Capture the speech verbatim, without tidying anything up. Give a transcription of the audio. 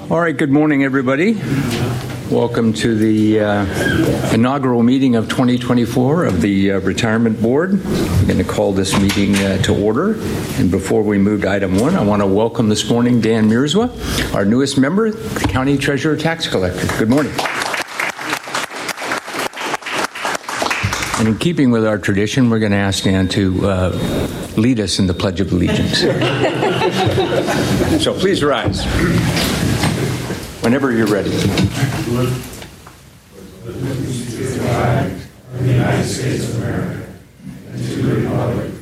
All right, good morning, everybody. Welcome to the uh, inaugural meeting of twenty twenty-four of the uh, Retirement Board. We're going to call this meeting uh, to order. And before we move to item one, I want to welcome this morning Dan Mirzwa, our newest member, the County Treasurer Tax Collector. Good morning. And in keeping with our tradition, we're going to ask Dan to uh, lead us in the Pledge of Allegiance. So please rise. Whenever you're ready. To the flag of the United States of America and to the republic